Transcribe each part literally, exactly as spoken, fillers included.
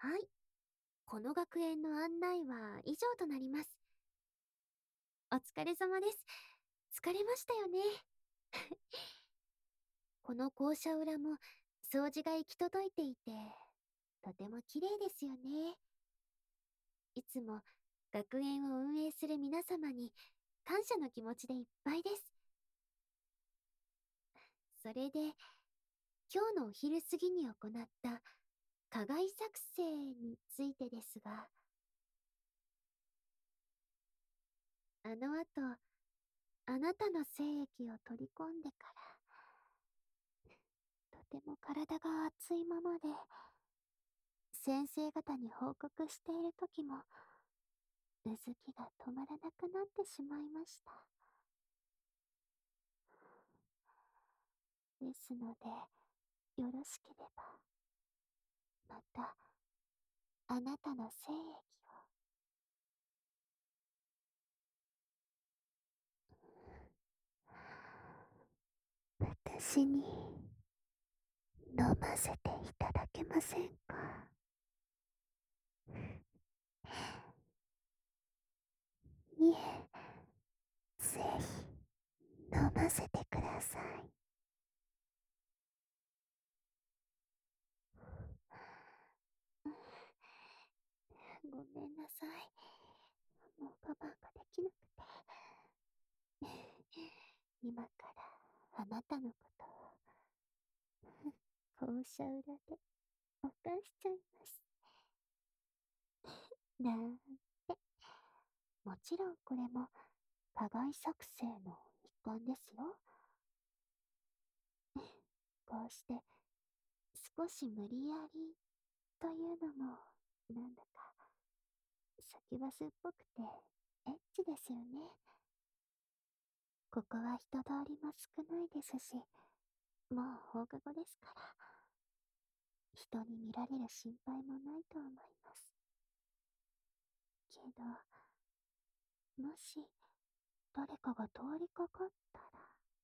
はい。この学園の案内は以上となります。お疲れ様です。疲れましたよね。この校舎裏も掃除が行き届いていて、とても綺麗ですよね。いつも学園を運営する皆様に感謝の気持ちでいっぱいです。それで、今日のお昼過ぎに行った課外作成についてですが、あの後、あなたの精液を取り込んでから、とても体が熱いままで、先生方に報告している時も、うずきが止まらなくなってしまいました。ですので、よろしければ、また、あなたの精液を。私に、飲ませていただけませんか？いえ、ぜひ、飲ませてください。ごめんなさい。もう我慢ができなくて。今からあなたのことを校舎裏でおかしちゃいます。なんて。もちろんこれも課外作成の一環ですよ。こうして少し無理やりというのもなんだかサキュバスっぽくてエッチですよね。ここは人通りも少ないですし、もう放課後ですから、人に見られる心配もないと思います。けど、もし誰かが通りかかったら、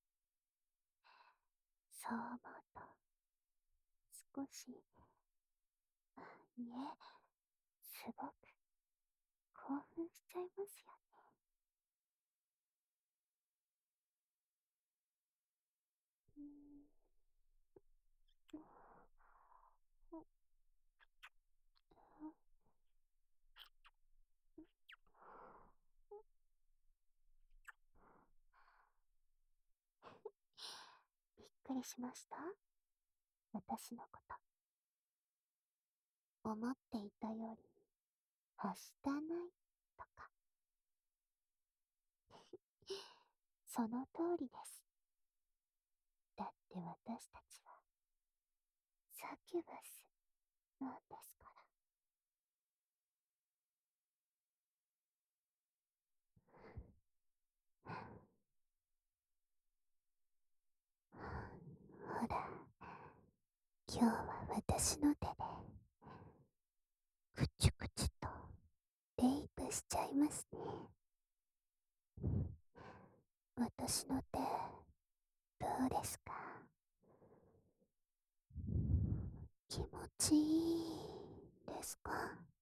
そう思うと、少し、いえ、すごく興奮しちゃいますよね。うーん。びっくりしました？私のこと。思っていたより、はしたないとか。その通りです。だって私たちは、サキュバスなんですから。ほら、今日は私の手で、くちゅくちゅと、レイプしちゃいますね。私の手、どうですか？気持ちいいですか？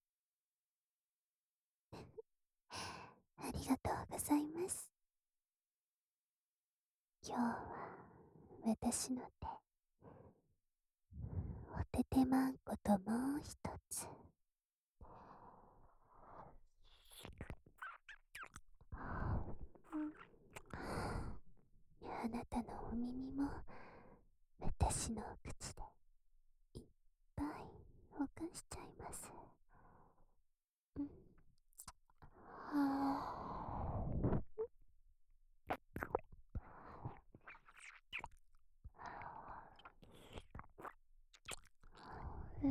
ありがとうございます。今日は、私の手、おててまんこともう一つ。あなたのお耳も、私の口で、いっぱいほかしちゃいます。うん。はぁ。うん。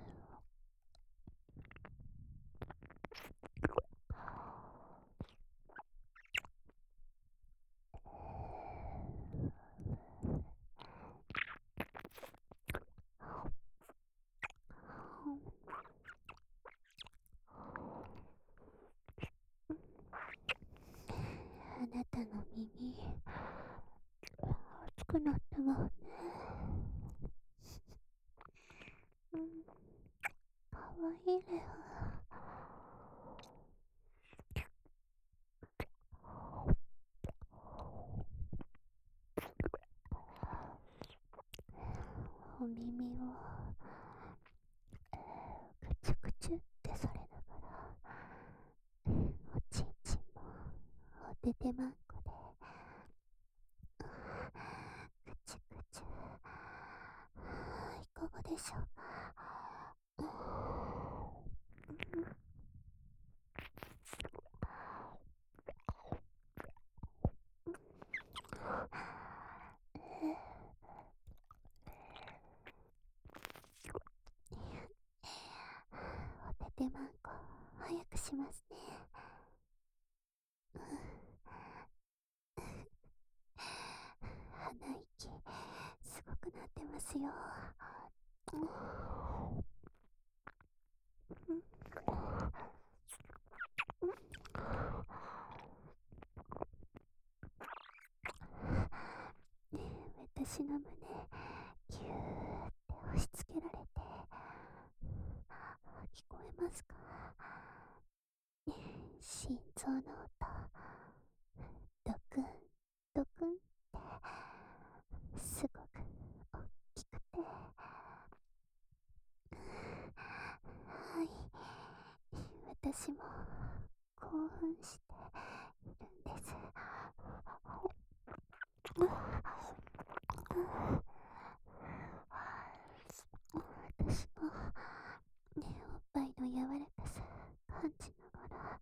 あなたの耳、熱くなったわね。うん。かわいいレオ。お耳をぐちゅぐちゅってされながら、おちんちんもおててまんこでぐちゅぐちゅ、いかがでしょうか。おててまんこ早くしますね。鼻息すごくなってますよ。私の胸ぎゅーって押し付けられて、聞こえますか？心臓の音、ドクンドクンってすごく大きくて、はい、私も興奮しているんです。私も、ね、おっぱいの柔らかさ感じながら、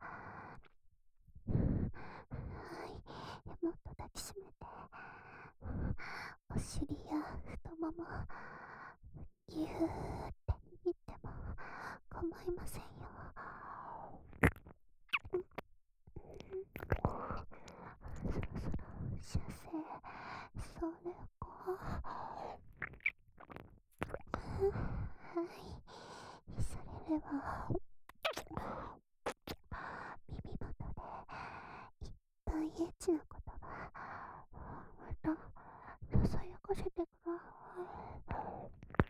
はい、もっと抱きしめて、お尻や太ももぎゅーって握っても構いませんよ。そろそろ射精それか。はい、それでは耳元でいっぱいエッチな言葉またささやかせてください。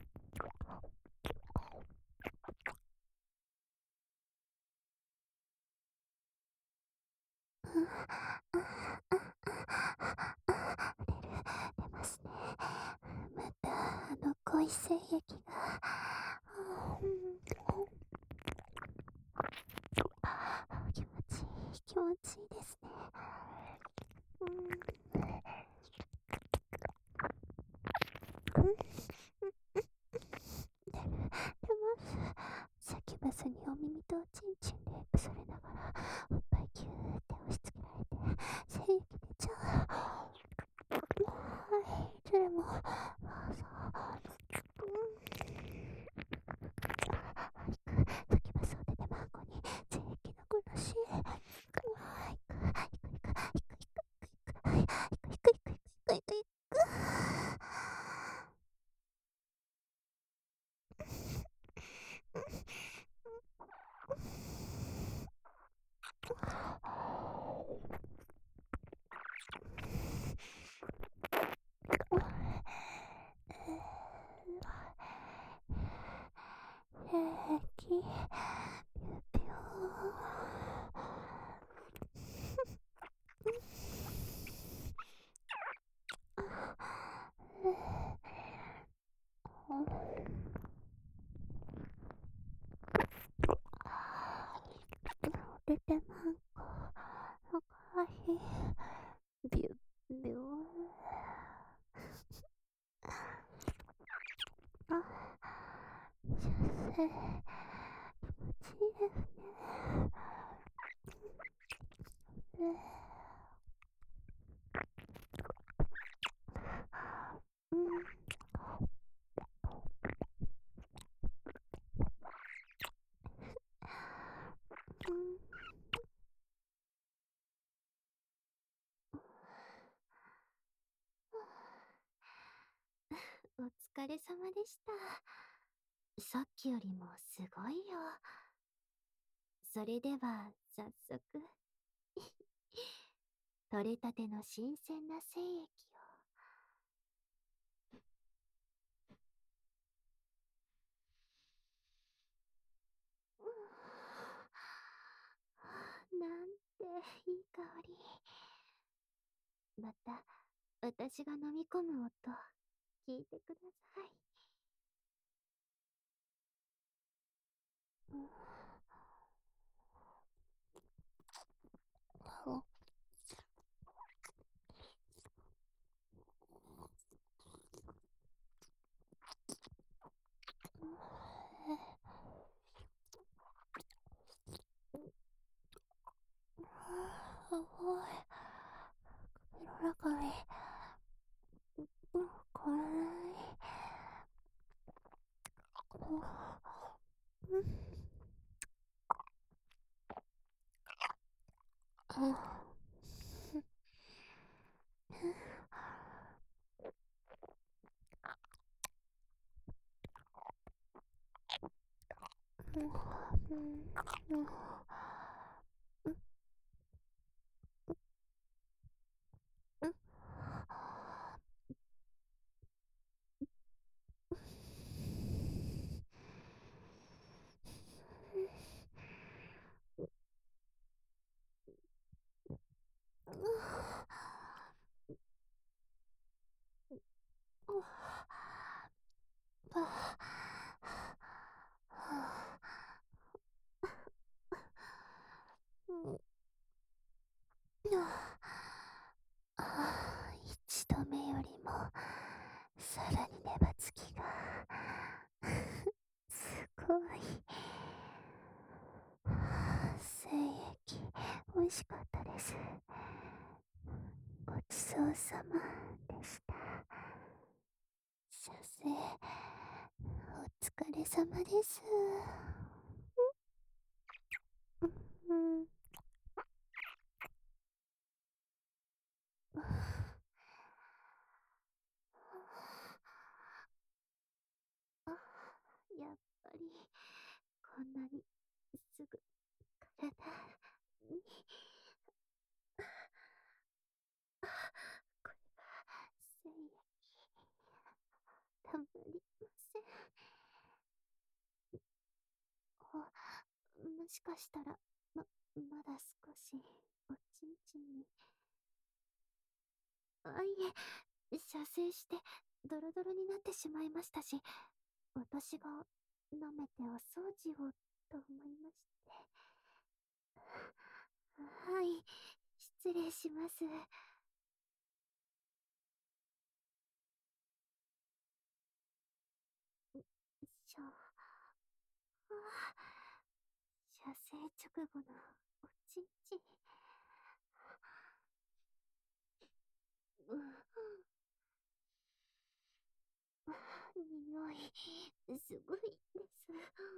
出ますね。またあの恋精液が、気持ちいい気持ちいいですね。うん、出る出ます。サキュバスにお耳とおちんちんレイプされながら、おっぱいギューって押し付けられて精液出ちゃう。はい、どれもどうぞ。サキュバスを出てマンゴに精液の殺し、はい、行く行く行く行く行く行く行く行く行く行く行く行く。平気、ぴゅぴゅー出てなんかかわいい、ビュッビュー。あ、射精気持ちいいですね。うん、うん、お疲れ様でした。さっきよりもすごいよ。それでは早速取れたての新鮮な精液を。 いい香り。また、私が飲み込む音、聞いてください。うん。ほすごい。口の中に、うん、こんなに、うん、うん、うん、うん、うん、うん、一度目よりもさらに粘つきがすごい。精液美味しかったです。ごちそうさまでした。射精お疲れ様です。うん、あ、やっぱりこんなにすぐ体に、あ、これは精液たまりません。あ、もしかしたらままだ少しおちんちんに。あ、いえ、射精してドロドロになってしまいましたし、私が舐めてお掃除をと思いまして。はい、失礼します。しょ、あ、射精直後のおちんちん。うん、匂い、すごいです。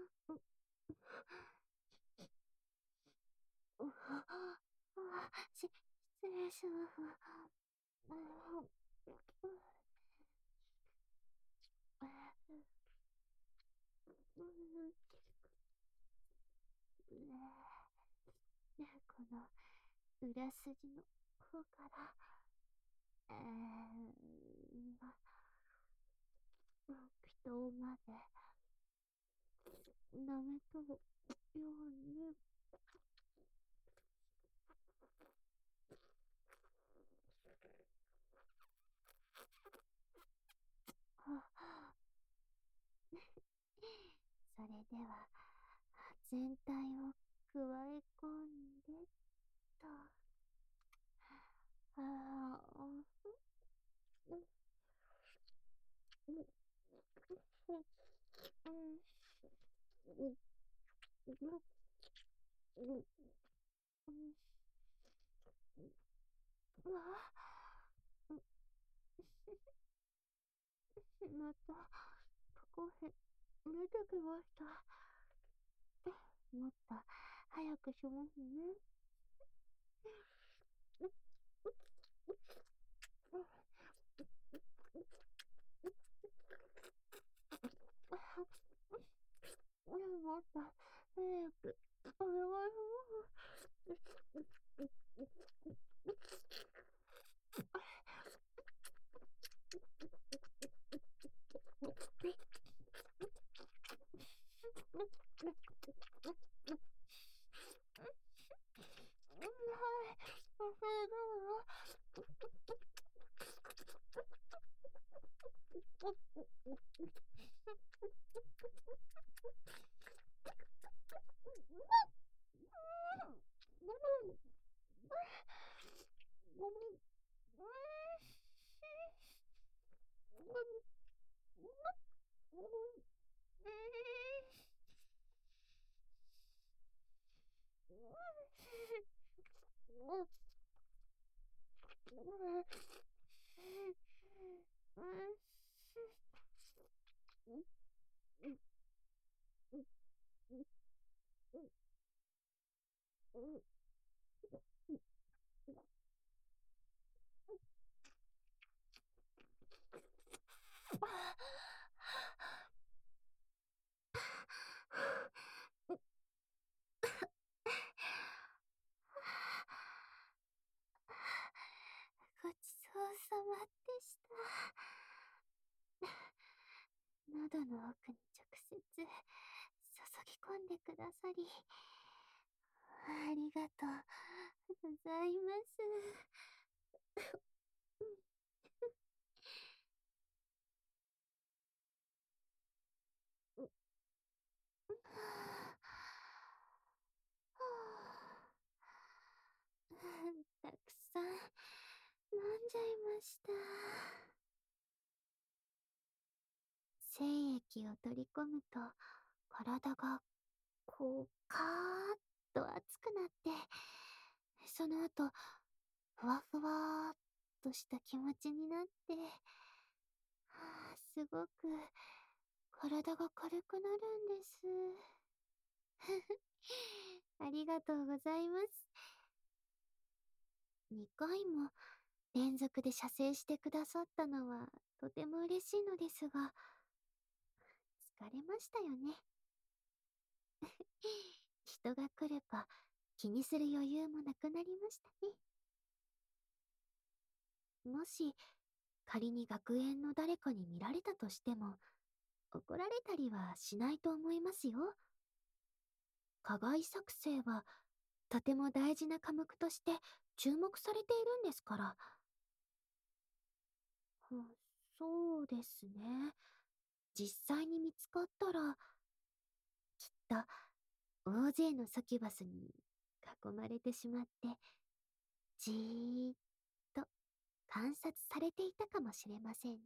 あ、し、失礼します。うん、うん、ね、この裏筋の方から、えー、ま、気筒まで舐めとるように。あ、それでは全体を加え込んでと。ああ、うん、うん、うん、うん、うん、うん、うん、うわ、うん、また、ここへ出てきました。もっと早くしますね。もっと早くお願いします。 ごちそうさまでした。喉の奥に直接注ぎ込んでくださり、ありがとうございます。たくさん飲んじゃいました。精液を取り込むと体がこうカーッと熱くなって、その後ふわふわーっとした気持ちになって、はあ、すごく体が軽くなるんです。ありがとうございます。にかいも連続で射精してくださったのはとても嬉しいのですが、疲れましたよね。人が来るか気にする余裕もなくなりましたね。もし仮に学園の誰かに見られたとしても、怒られたりはしないと思いますよ。課外作成はとても大事な科目として注目されているんですから。うん、そうですね。実際に見つかったら、きっと大勢のサキュバスに囲まれてしまって、じーっと観察されていたかもしれませんね。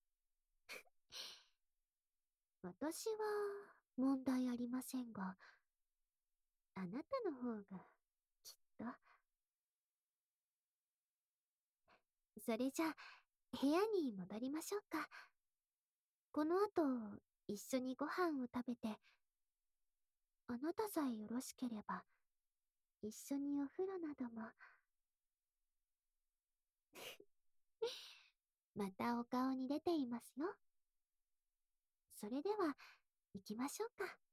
私は問題ありませんが、あなたの方がきっと。それじゃあ部屋に戻りましょうか。この後一緒にご飯を食べて、あなたさえよろしければ一緒にお風呂なども。またお顔に出ていますよ。それでは行きましょうか。